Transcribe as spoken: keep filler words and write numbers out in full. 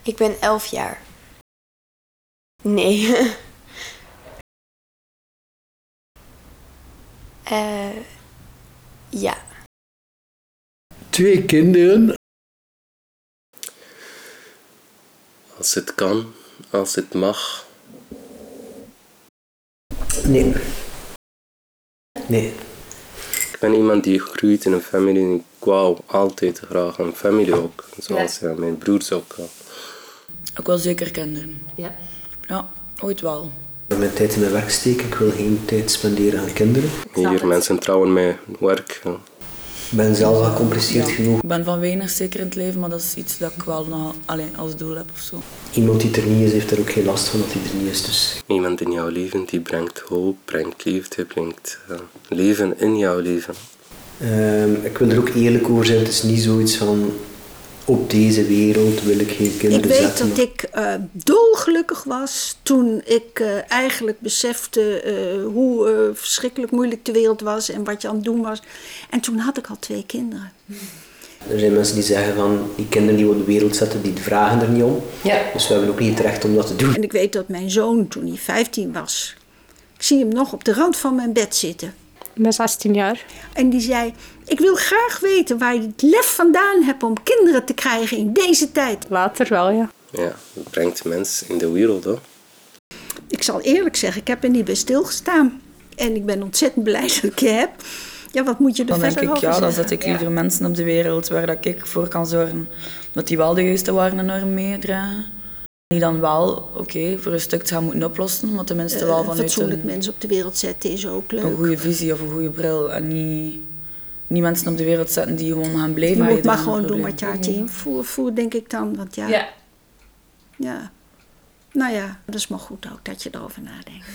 Ik ben elf jaar. Nee. uh, ja. Twee kinderen. Als het kan, als het mag. Nee. Nee. Ik ben iemand die groeit in een familie en ik wou altijd graag een familie ook. Zoals ja. Ja, mijn broers ook. Ik wil zeker kinderen. Ja. Ja, ooit wel. Mijn tijd in mijn werk steken, ik wil geen tijd spenderen aan kinderen. Hier, mensen trouwen met werk. Ja. Ik ben zelf gecompliceerd ja. genoeg. Ik ben van weinig zeker in het leven, maar dat is iets dat ik wel nog alleen als doel heb of zo. Iemand die er niet is, heeft er ook geen last van dat hij er niet is. Dus. Iemand in jouw leven die brengt hoop, brengt liefde, brengt uh, leven in jouw leven. Um, ik wil er ook eerlijk over zijn, het is niet zoiets van op deze wereld wil ik geen kinderen zetten. Ik weet zetten, dat ik uh, dolgelukkig was toen ik uh, eigenlijk besefte uh, hoe uh, verschrikkelijk moeilijk de wereld was en wat je aan het doen was. En toen had ik al twee kinderen. Er zijn mensen die zeggen van die kinderen die we op de wereld zetten, die vragen er niet om. Ja. Dus we hebben ook niet het recht om dat te doen. En ik weet dat mijn zoon toen hij vijftien was, ik zie hem nog op de rand van mijn bed zitten. Ik ben zestien jaar. En die zei, ik wil graag weten waar je het lef vandaan hebt om kinderen te krijgen in deze tijd. Later wel, ja. Ja, het brengt mensen in de wereld, hoor. Ik zal eerlijk zeggen, ik heb er niet bij stilgestaan. En ik ben ontzettend blij dat ik je heb. Ja, wat moet je er dan verder denk ik, over ja, zeggen? Dan zet ik liever ja. mensen op de wereld waar dat ik voor kan zorgen dat die wel de juiste waarden enorm meedragen. Die dan wel, oké, okay, voor een stuk gaan moeten oplossen, maar tenminste wel uh, vanuit fatsoenlijk een, mensen op de wereld zetten is ook leuk. Een goede visie of een goede bril en niet, niet mensen op de wereld zetten die gewoon gaan blijven. Je moet maar gewoon doen wat je hart in voer, voer, denk ik dan. Want ja, ja. ja, nou ja, dat is maar goed ook dat je erover nadenkt.